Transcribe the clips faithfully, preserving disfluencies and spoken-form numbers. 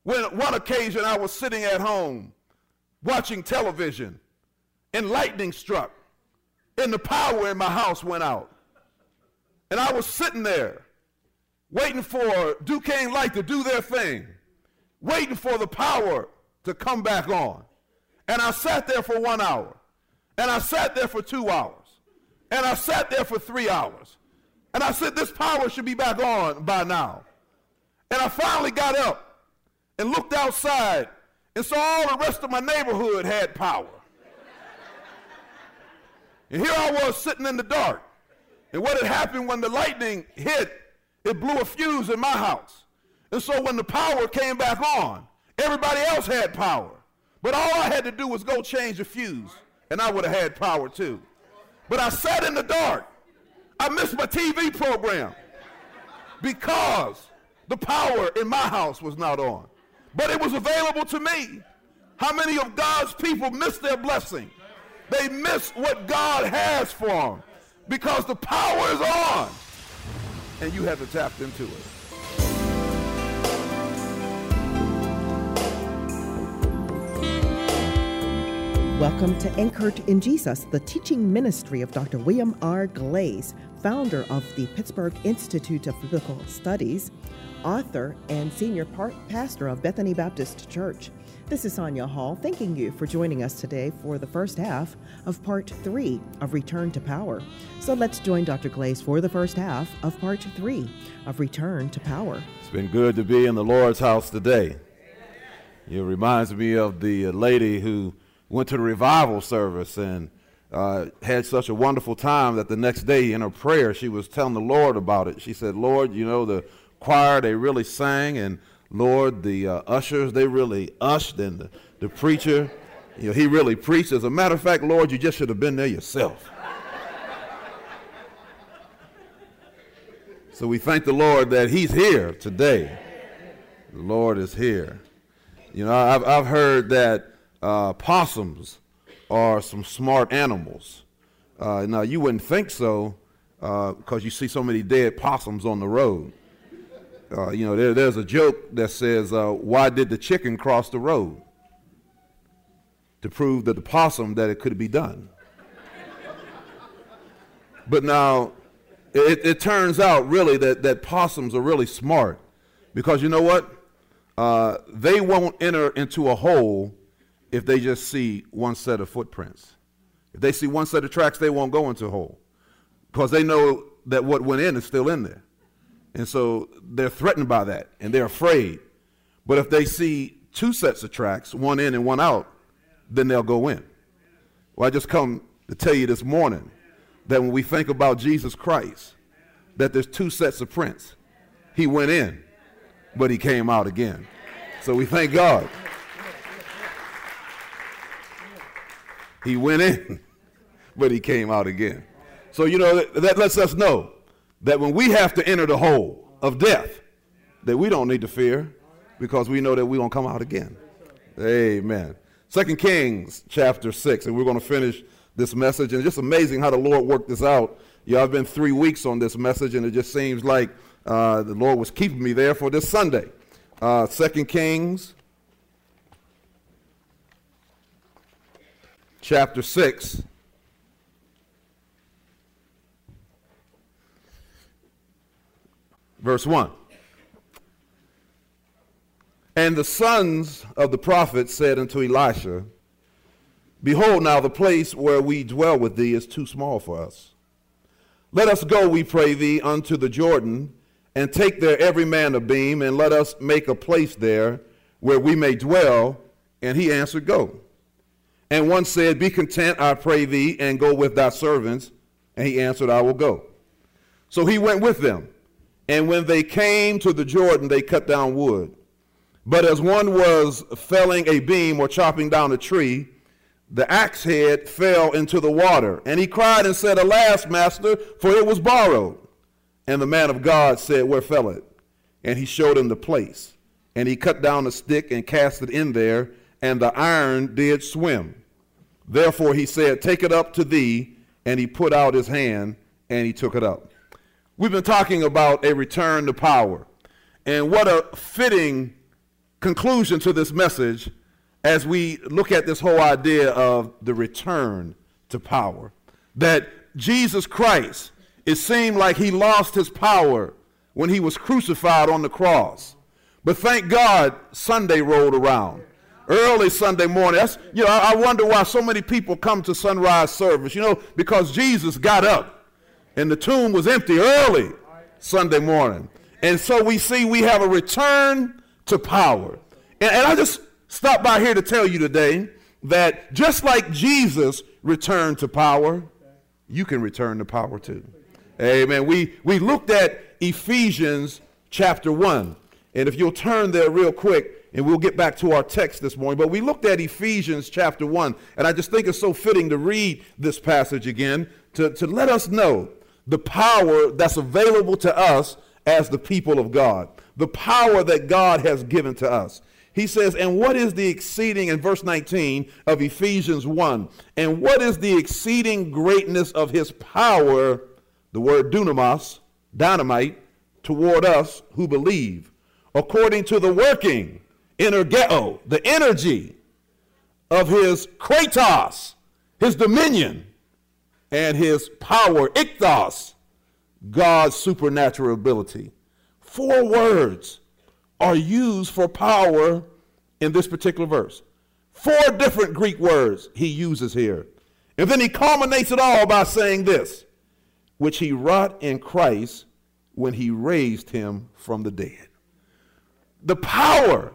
When one occasion I was sitting at home watching television and lightning struck and the power in my house went out. And I was sitting there waiting for Duquesne Light to do their thing, waiting for the power to come back on. And I sat there for one hour, and I sat there for two hours, and I sat there for three hours. And I said, this power should be back on by now. And I finally got up and looked outside and saw all the rest of my neighborhood had power. And here I was sitting in the dark. And what had happened when the lightning hit, it blew a fuse in my house. And so when the power came back on, everybody else had power. But all I had to do was go change the fuse, and I would have had power too. But I sat in the dark. I missed my T V program because the power in my house was not on. But it was available to me. How many of God's people miss their blessing? They miss what God has for them because the power is on, and you haven't tapped into it. Welcome to Anchored in Jesus, the teaching ministry of Doctor William R. Glaze, founder of the Pittsburgh Institute of Biblical Studies, author and senior part pastor of Bethany Baptist Church. This is Sonia Hall, thanking you for joining us today for the first half of part three of Return to Power. So let's join Doctor Glaze for the first half of part three of Return to Power. It's been good to be in the Lord's house today. It reminds me of the lady who went to the revival service and uh, had such a wonderful time that the next day in her prayer she was telling the Lord about it. She said, Lord, you know, the choir, they really sang, and Lord, the uh, ushers, they really ushed, and the, the preacher, you know, he really preached. As a matter of fact, Lord, you just should have been there yourself. So we thank the Lord that he's here today. The Lord is here. You know, I've, I've heard that Uh, possums are some smart animals. Uh, now, you wouldn't think so because uh, you see so many dead possums on the road. Uh, you know, there, there's a joke that says, uh, why did the chicken cross the road? To prove to the possum that it could be done. But now, it, it turns out really that, that possums are really smart because you know what? Uh, they won't enter into a hole if they just see one set of footprints. If they see one set of tracks, they won't go into a hole because they know that what went in is still in there. And so they're threatened by that, and they're afraid. But if they see two sets of tracks, one in and one out, then they'll go in. Well, I just come to tell you this morning that when we think about Jesus Christ, that there's two sets of prints. He went in, but he came out again. So we thank God. He went in, but he came out again. So, you know, that, that lets us know that when we have to enter the hole of death, that we don't need to fear because we know that we're going to come out again. Amen. Second Kings chapter six, and we're going to finish this message. And it's just amazing how the Lord worked this out. You know, I've been three weeks on this message, and it just seems like uh, the Lord was keeping me there for this Sunday. Uh, Second Kings chapter six, verse one. And the sons of the prophets said unto Elisha, Behold, now the place where we dwell with thee is too small for us. Let us go, we pray thee, unto the Jordan, and take there every man a beam, and let us make a place there where we may dwell. And he answered, Go. And one said, Be content, I pray thee, and go with thy servants. And he answered, I will go. So he went with them. And when they came to the Jordan, they cut down wood. But as one was felling a beam or chopping down a tree, the axe head fell into the water. And he cried and said, Alas, master, for it was borrowed. And the man of God said, Where fell it? And he showed him the place. And he cut down a stick and cast it in there, and the iron did swim. Therefore he said, Take it up to thee. And he put out his hand, and he took it up. We've been talking about a return to power. And what a fitting conclusion to this message as we look at this whole idea of the return to power. That Jesus Christ, it seemed like he lost his power when he was crucified on the cross. But thank God Sunday rolled around. Early Sunday morning. That's, you know, I, I wonder why so many people come to sunrise service, you know, because Jesus got up and the tomb was empty early Sunday morning. And so we see we have a return to power. And, and I just stopped by here to tell you today that just like Jesus returned to power, you can return to power too. Amen. We, we looked at Ephesians chapter one. And if you'll turn there real quick, and we'll get back to our text this morning. But we looked at Ephesians chapter one, and I just think it's so fitting to read this passage again to, to let us know the power that's available to us as the people of God, the power that God has given to us. He says, and what is the exceeding, in verse nineteen of Ephesians one, and what is the exceeding greatness of his power, the word dunamis, dynamite, toward us who believe, according to the working, energeo, the energy of his kratos, his dominion, and his power, ichthos, God's supernatural ability. Four words are used for power in this particular verse. Four different Greek words he uses here. And then he culminates it all by saying this, which he wrought in Christ when he raised him from the dead. The power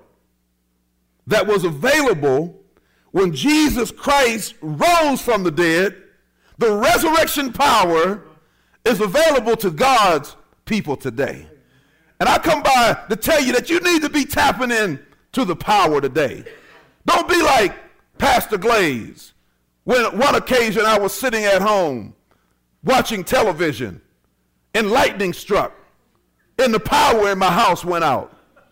that was available when Jesus Christ rose from the dead, the resurrection power is available to God's people today. And I come by to tell you that you need to be tapping in to the power today. Don't be like Pastor Glaze. When one occasion I was sitting at home watching television and lightning struck and the power in my house went out.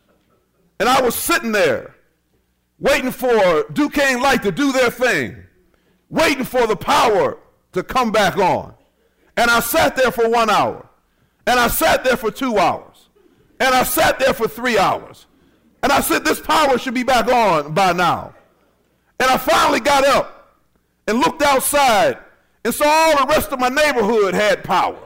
And I was sitting there waiting for Duquesne Light to do their thing, waiting for the power to come back on. And I sat there for one hour, and I sat there for two hours, and I sat there for three hours. And I said, this power should be back on by now. And I finally got up and looked outside and saw all the rest of my neighborhood had power.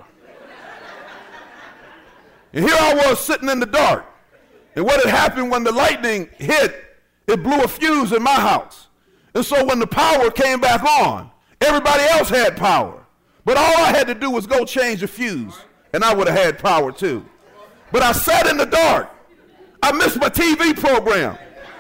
And here I was sitting in the dark. And what had happened when the lightning hit, it blew a fuse in my house. And so when the power came back on, everybody else had power. But all I had to do was go change the fuse, and I would have had power too. But I sat in the dark. I missed my T V program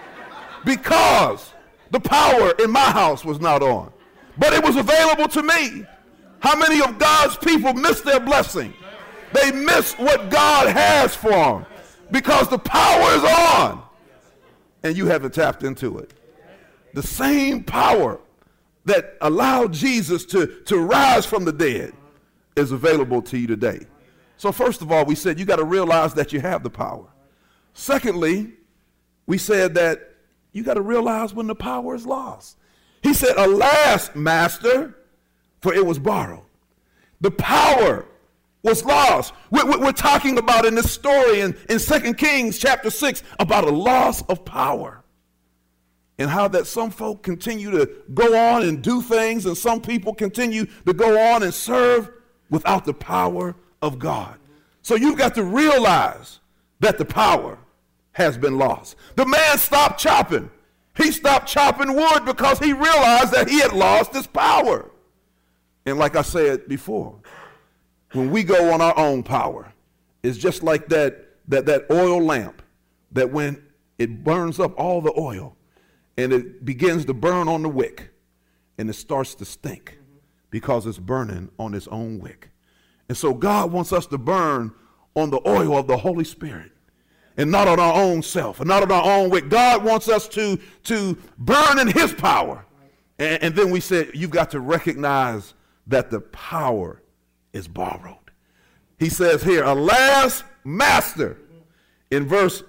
because the power in my house was not on. But it was available to me. How many of God's people miss their blessing? They miss what God has for them because the power is on and you haven't tapped into it. The same power that allowed Jesus to, to rise from the dead is available to you today. So first of all, we said you got to realize that you have the power. Secondly, we said that you got to realize when the power is lost. He said, alas, master, for it was borrowed. The power was lost. We're, we're talking about in this story in, in Second Kings chapter six about a loss of power and how that some folk continue to go on and do things and some people continue to go on and serve without the power of God. So you've got to realize that the power has been lost. The man stopped chopping. He stopped chopping wood because he realized that he had lost his power. And like I said before, when we go on our own power, it's just like that, that, that oil lamp that when it burns up all the oil and it begins to burn on the wick and it starts to stink because it's burning on its own wick. And so God wants us to burn on the oil of the Holy Spirit and not on our own self and not on our own wick. God wants us to, to burn in his power. And, and then we said, you've got to recognize that the power is borrowed. He says here, alas, master, in verse,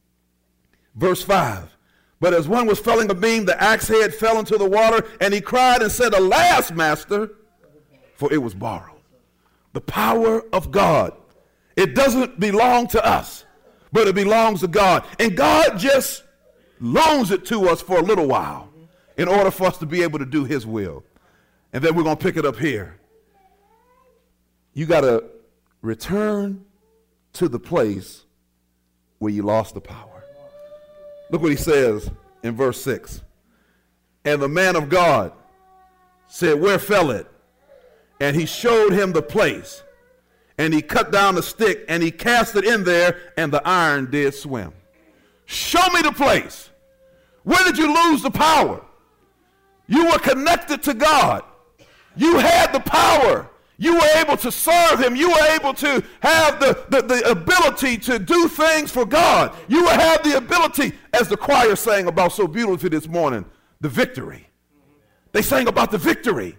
verse five. But as one was felling a beam, the axe head fell into the water, and he cried and said, alas, master, for it was borrowed. The power of God. It doesn't belong to us, but it belongs to God. And God just loans it to us for a little while in order for us to be able to do his will. And then we're going to pick it up here. You got to return to the place where you lost the power. Look what he says in verse six. And the man of God said, where fell it? And he showed him the place. And he cut down the stick and he cast it in there, and the iron did swim. Show me the place. Where did you lose the power? You were connected to God. You had the power. You were able to serve him. You were able to have the, the, the ability to do things for God. You will have the ability, as the choir sang about so beautifully this morning, the victory. They sang about the victory.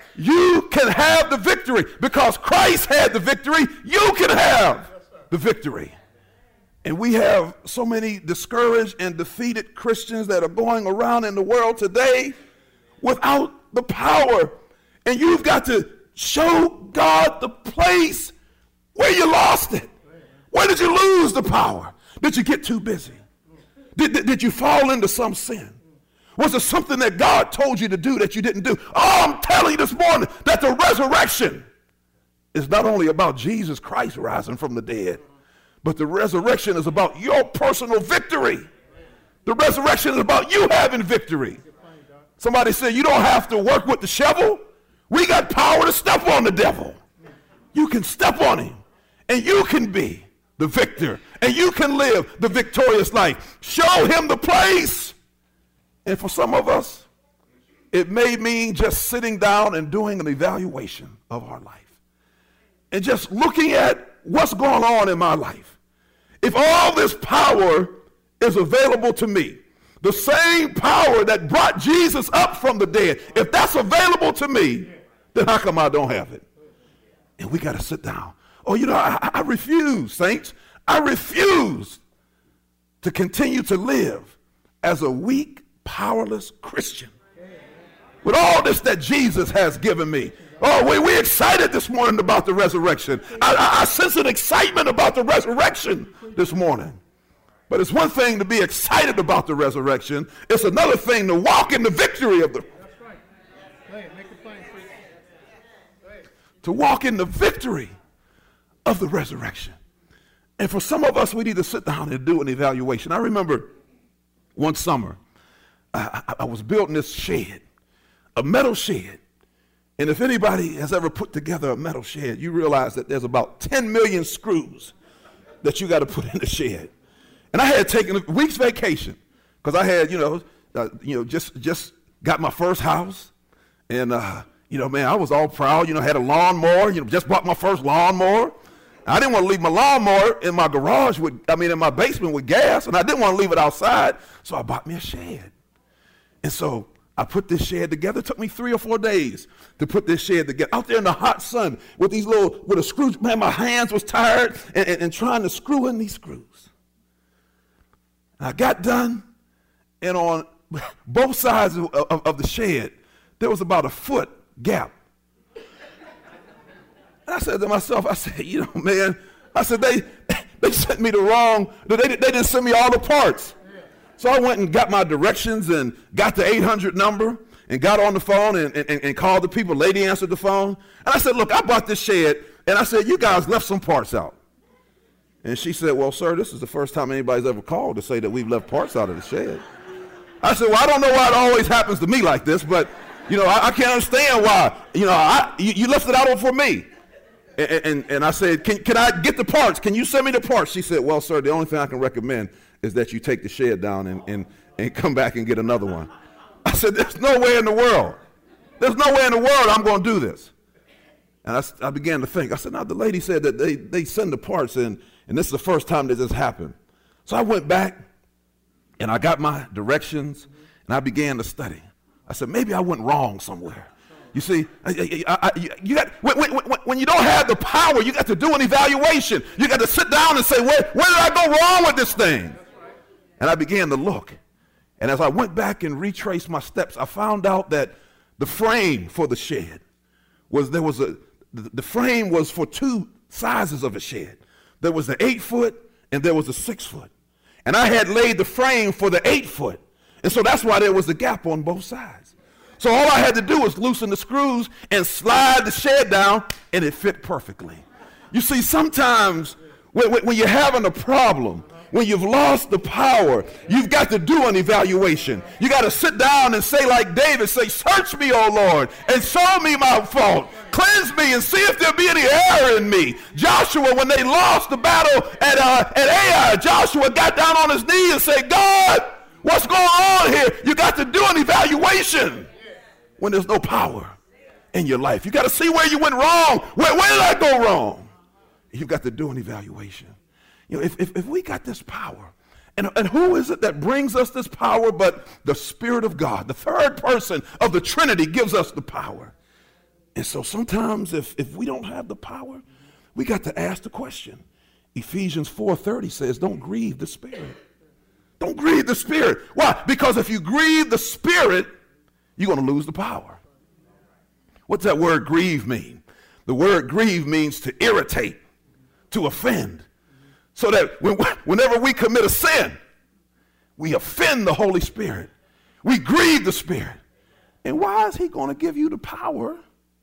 You can have the victory because Christ had the victory. You can have the victory. And we have so many discouraged and defeated Christians that are going around in the world today without the power. And you've got to show God the place where you lost it. Where did you lose the power? Did you get too busy? Did, did, did you fall into some sin? Was there something that God told you to do that you didn't do? Oh, I'm telling you this morning that the resurrection is not only about Jesus Christ rising from the dead, but the resurrection is about your personal victory. The resurrection is about you having victory. Somebody said you don't have to work with the shovel. We got power to step on the devil. You can step on him, and you can be the victor, and you can live the victorious life. Show him the place. And for some of us, it may mean just sitting down and doing an evaluation of our life and just looking at what's going on in my life. If all this power is available to me, the same power that brought Jesus up from the dead, if that's available to me, then how come I don't have it? And we got to sit down. Oh, you know, I, I refuse, saints. I refuse to continue to live as a weak, powerless Christian with all this that Jesus has given me. Oh, we, we're excited this morning about the resurrection. I, I, I sense an excitement about the resurrection this morning. But it's one thing to be excited about the resurrection. It's another thing to walk in the victory of the That's right. Hey, make the plain, please. Hey. to walk in the victory of the resurrection. And for some of us, we need to sit down and do an evaluation. I remember one summer, I, I, I was building this shed, a metal shed. And if anybody has ever put together a metal shed, you realize that there's about ten million screws that you got to put in the shed. And I had taken a week's vacation because I had, you know, uh, you know, just just got my first house, and uh, you know, man, I was all proud. You know, had a lawnmower. You know, just bought my first lawnmower. I didn't want to leave my lawnmower in my garage with, I mean, in my basement with gas, and I didn't want to leave it outside, so I bought me a shed. And so I put this shed together. It took me three or four days to put this shed together. Out there in the hot sun with these little, with a screw, man, my hands was tired and, and, and trying to screw in these screws. I got done, and on both sides of, of, of the shed, there was about a foot gap. And I said to myself, I said, you know, man, I said, they they sent me the wrong, they, they didn't send me all the parts. So I went and got my directions and got the eight hundred number and got on the phone and, and, and called the people. Lady answered the phone. And I said, look, I bought this shed, and I said, you guys left some parts out. And she said, well, sir, this is the first time anybody's ever called to say that we've left parts out of the shed. I said, well, I don't know why it always happens to me like this, but, you know, I, I can't understand why. You know, I, you, you left it out for me. And, and, and I said, can, can I get the parts? Can you send me the parts? She said, well, sir, the only thing I can recommend is that you take the shed down and, and, and come back and get another one. I said, there's no way in the world. There's no way in the world I'm going to do this. And I, I began to think. I said, now, the lady said that they, they send the parts in, and this is the first time that this happened. So I went back, and I got my directions, and I began to study. I said, maybe I went wrong somewhere. You see, I, I, I, you got, when, when, when you don't have the power, you got to do an evaluation. You got to sit down and say, where, where did I go wrong with this thing? And I began to look. And as I went back and retraced my steps, I found out that the frame for the shed was, there was a, the, the frame was for two sizes of a shed. There was the eight foot and there was a six foot. And I had laid the frame for the eight foot. And so that's why there was a gap on both sides. So all I had to do was loosen the screws and slide the shed down, and it fit perfectly. You see, sometimes when, when you're having a problem, when you've lost the power, you've got to do an evaluation. You got to sit down and say like David, say, search me, O Lord, and show me my fault. Cleanse me and see if there be any error in me. Joshua, when they lost the battle at, uh, at Ai, Joshua got down on his knees and said, God, what's going on here? You got to do an evaluation when there's no power in your life. You got to see where you went wrong. Where, where did I go wrong? You've got to do an evaluation. You know, if, if, if we got this power, and, and who is it that brings us this power but the Spirit of God? The third person of the Trinity gives us the power. And so sometimes if, if we don't have the power, we got to ask the question. Ephesians four thirty says, don't grieve the Spirit. Don't grieve the Spirit. Why? Because if you grieve the Spirit, you're going to lose the power. What's that word grieve mean? The word grieve means to irritate, to offend. So that when, whenever we commit a sin, we offend the Holy Spirit. We grieve the Spirit. And why is he going to give you the power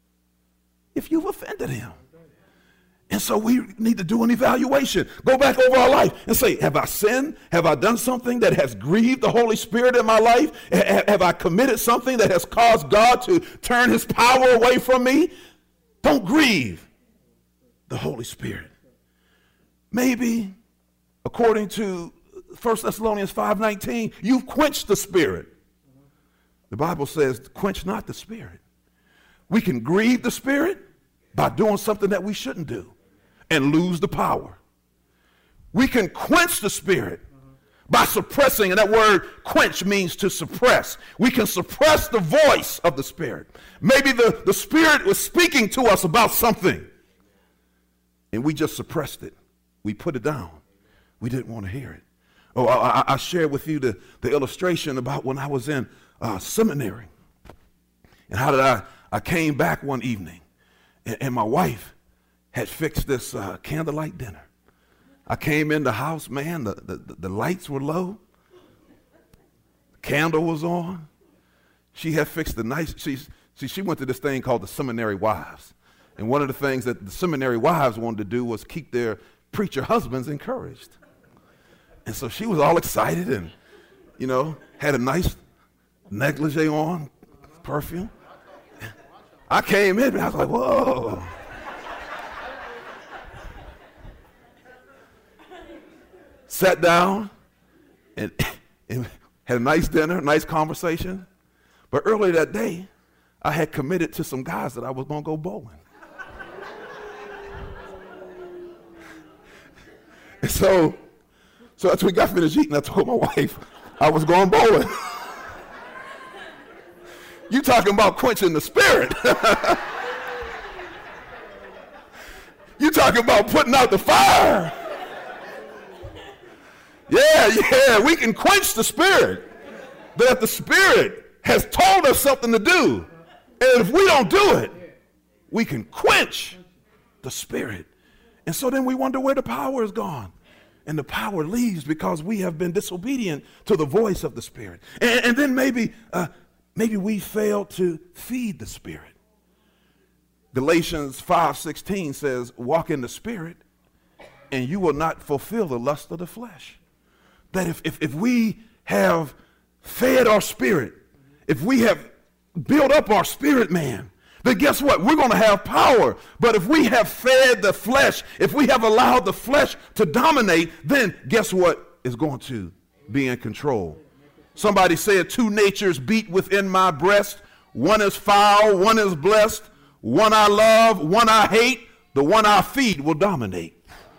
if you've offended him? And so we need to do an evaluation. Go back over our life and say, have I sinned? Have I done something that has grieved the Holy Spirit in my life? Have I committed something that has caused God to turn his power away from me? Don't grieve the Holy Spirit. Maybe, according to First Thessalonians five nineteen, you've quenched the Spirit. The Bible says, quench not the Spirit. We can grieve the Spirit by doing something that we shouldn't do and lose the power. We can quench the Spirit by suppressing, and that word quench means to suppress. We can suppress the voice of the Spirit. Maybe the, the Spirit was speaking to us about something, and we just suppressed it. We put it down. We didn't want to hear it. Oh, I, I shared with you the, the illustration about when I was in uh, seminary. And how did I, I came back one evening, and, and my wife had fixed this uh, candlelight dinner. I came in the house, man, the, the, the lights were low. The candle was on. She had fixed the nice, she, she, she went to this thing called the Seminary Wives. And one of the things that the seminary wives wanted to do was keep their preacher husbands encouraged. And so she was all excited and, you know, had a nice negligee on, perfume. I came in and I was like, whoa. Sat down and, and had a nice dinner, nice conversation. But earlier that day, I had committed to some guys that I was going to go bowling. And so, so after we got finished eating, I told my wife I was going bowling. You talking about quenching the Spirit. You talking about putting out the fire. Yeah, yeah, we can quench the Spirit. But if the Spirit has told us something to do, and if we don't do it, we can quench the Spirit. And so then we wonder where the power is gone. And the power leaves because we have been disobedient to the voice of the Spirit. And, and then maybe, uh, maybe we failed to feed the Spirit. Galatians five sixteen says, walk in the Spirit, and you will not fulfill the lust of the flesh. That if, if, if we have fed our spirit, if we have built up our spirit man, then guess what? We're going to have power. But if we have fed the flesh, if we have allowed the flesh to dominate, then guess what is going to be in control? Somebody said, two natures beat within my breast. One is foul, one is blessed. One I love, one I hate. The one I feed will dominate.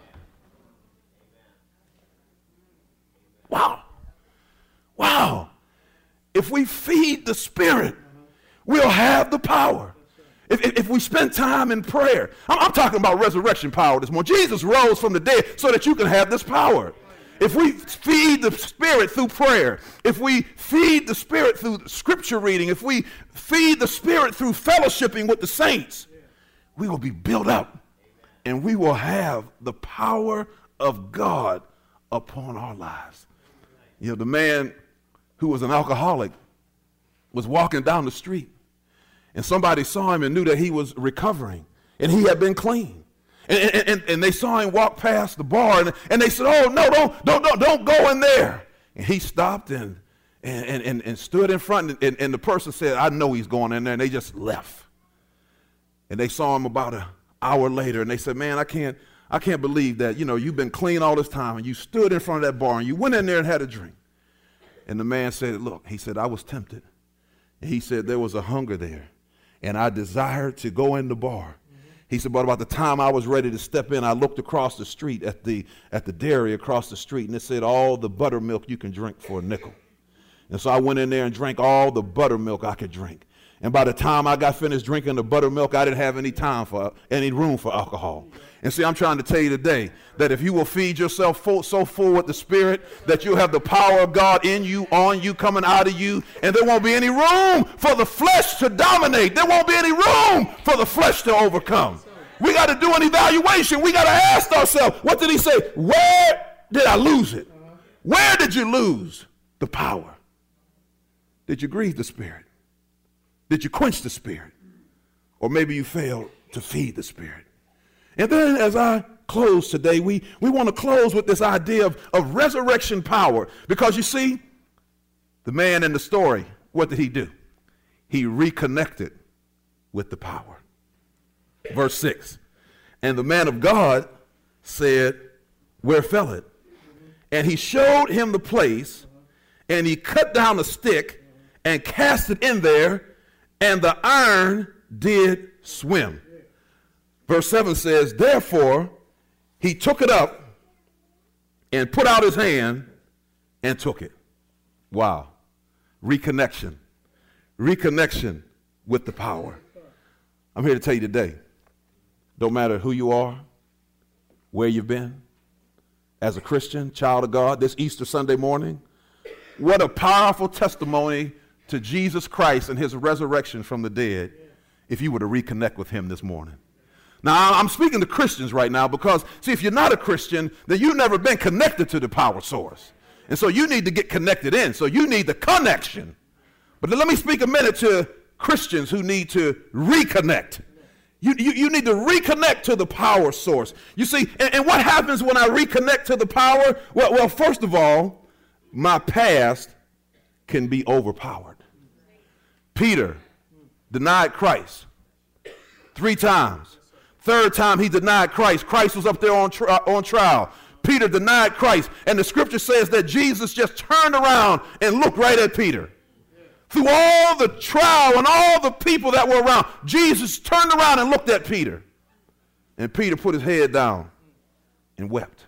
Wow. Wow. If we feed the Spirit, we'll have the power. If, if, if we spend time in prayer, I'm, I'm talking about resurrection power this morning. Jesus rose from the dead so that you can have this power. If we feed the Spirit through prayer, if we feed the Spirit through scripture reading, if we feed the Spirit through fellowshipping with the saints, we will be built up and we will have the power of God upon our lives. You know, the man who was an alcoholic was walking down the street, and somebody saw him and knew that he was recovering, and he had been clean. And, and, and, and they saw him walk past the bar, and, and they said, oh, no, don't, don't, don't, don't go in there. And he stopped and, and, and, and stood in front, and, and the person said, I know he's going in there, and they just left. And they saw him about an hour later, and they said, man, I can't, I can't believe that, you know, you've been clean all this time, and you stood in front of that bar, and you went in there and had a drink. And the man said, look, he said, I was tempted. And he said, there was a hunger there, and I desired to go in the bar. He said, but about the time I was ready to step in, I looked across the street at the, at the dairy across the street, and it said, all the buttermilk you can drink for a nickel. And so I went in there and drank all the buttermilk I could drink. And by the time I got finished drinking the buttermilk, I didn't have any time for any room for alcohol. And see, I'm trying to tell you today that if you will feed yourself full, so full with the Spirit that you'll have the power of God in you, on you, coming out of you, and there won't be any room for the flesh to dominate. There won't be any room for the flesh to overcome. We got to do an evaluation. We got to ask ourselves, what did he say? Where did I lose it? Where did you lose the power? Did you grieve the Spirit? Did you quench the Spirit? Or maybe you failed to feed the Spirit. And then as I close today, we, we want to close with this idea of, of resurrection power. Because you see, the man in the story, what did he do? He reconnected with the power. Verse six, and the man of God said, where fell it? And he showed him the place, and he cut down a stick and cast it in there, and the iron did swim. Verse seven says, therefore he took it up and put out his hand and took it. Wow. Reconnection. Reconnection with the power. I'm here to tell you today, don't matter who you are, where you've been, as a Christian, child of God, this Easter Sunday morning, what a powerful testimony to Jesus Christ and his resurrection from the dead if you were to reconnect with him this morning. Now, I'm speaking to Christians right now because, see, if you're not a Christian, then you've never been connected to the power source. And so you need to get connected in. So you need the connection. But let me speak a minute to Christians who need to reconnect. You, you, you need to reconnect to the power source. You see, and, and what happens when I reconnect to the power? Well, well, first of all, my past can be overpowered. Peter denied Christ three times. Third time he denied Christ. Christ was up there on, tri- on trial. Peter denied Christ. And the scripture says that Jesus just turned around and looked right at Peter. Through all the trial and all the people that were around, Jesus turned around and looked at Peter. And Peter put his head down and wept.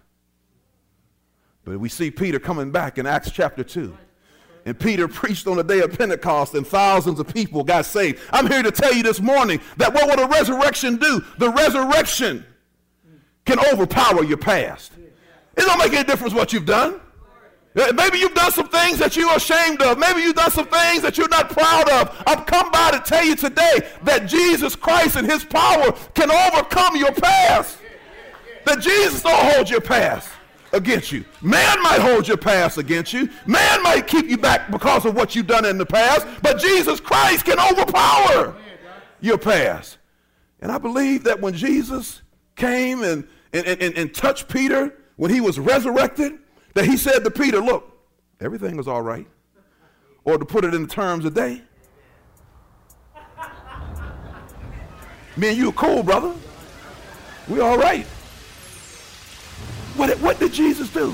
But we see Peter coming back in Acts chapter two. And Peter preached on the day of Pentecost, and thousands of people got saved. I'm here to tell you this morning that what will the resurrection do? The resurrection can overpower your past. It don't make any difference what you've done. Maybe you've done some things that you're ashamed of. Maybe you've done some things that you're not proud of. I've come by to tell you today that Jesus Christ and his power can overcome your past. That Jesus don't hold your past against you. Man might hold your past against you. Man might keep you back because of what you've done in the past. But Jesus Christ can overpower your past. And I believe that when Jesus came and, and, and, and touched Peter, when he was resurrected, that he said to Peter, look, everything was all right. Or to put it in terms of today, me and you are cool, brother. We all right. What, what did Jesus do?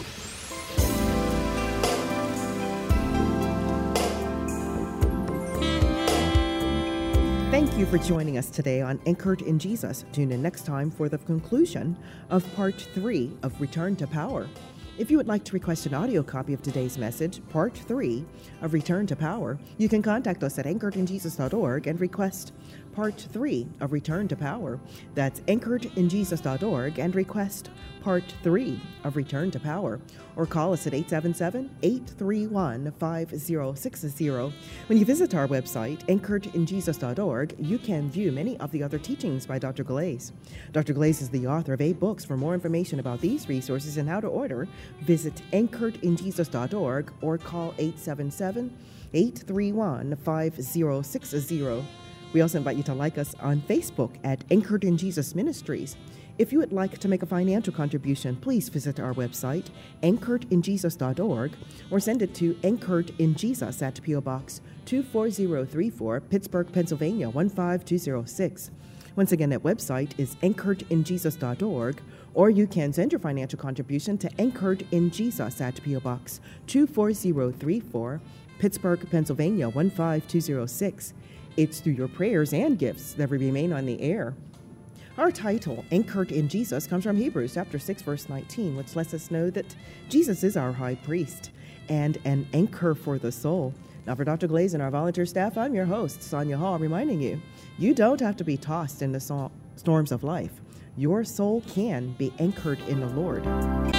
Thank you for joining us today on Anchored in Jesus. Tune in next time for the conclusion of part three of Return to Power. If you would like to request an audio copy of today's message, part three of Return to Power, you can contact us at anchored in jesus dot org and request Part three of Return to Power. That's anchored in jesus dot org and request Part three of Return to Power. Or call us at eight seven seven, eight three one, five zero six zero. When you visit our website, anchored in jesus dot org, you can view many of the other teachings by Doctor Glaze. Doctor Glaze is the author of eight books. For more information about these resources and how to order, visit anchored in jesus dot org or call eight seven seven, eight three one, five zero six zero. We also invite you to like us on Facebook at Anchored in Jesus Ministries. If you would like to make a financial contribution, please visit our website, anchored in jesus dot org, or send it to Anchored in Jesus at P O Box two four zero three four, Pittsburgh, Pennsylvania one five two zero six. Once again, that website is anchored in jesus dot org, or you can send your financial contribution to Anchored in Jesus at P O Box two four zero three four, Pittsburgh, Pennsylvania one five two zero six. It's through your prayers and gifts that we remain on the air. Our title, Anchored in Jesus, comes from Hebrews chapter six, verse nineteen, which lets us know that Jesus is our high priest and an anchor for the soul. Now, for Doctor Glaze and our volunteer staff, I'm your host, Sonia Hall, reminding you, you don't have to be tossed in the so- storms of life. Your soul can be anchored in the Lord.